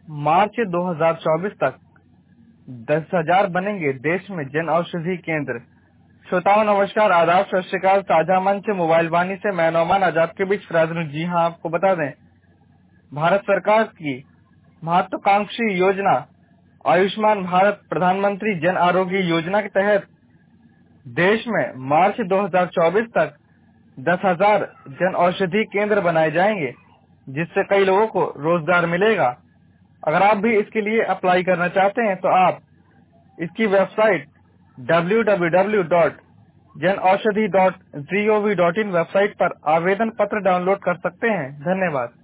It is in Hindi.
मार्च 2024 तक 10,000 बनेंगे देश में जन औषधि केंद्र। श्रोताओं नमस्कार, आदाब, सत श्री अकाल। ताजा मंच मोबाइल वाणी से मैं नौमान आज आपके बीच फिराज। जी हाँ, आपको बता दें, भारत सरकार की महत्वाकांक्षी योजना आयुष्मान भारत प्रधानमंत्री जन आरोग्य योजना के तहत देश में मार्च 2024 तक 10,000 जन औषधि केंद्र बनाए जाएंगे, जिससे कई लोगों को रोजगार मिलेगा। अगर आप भी इसके लिए अप्लाई करना चाहते हैं तो आप इसकी वेबसाइट www.janaushadhi.gov.in वेबसाइट पर आवेदन पत्र डाउनलोड कर सकते हैं। धन्यवाद।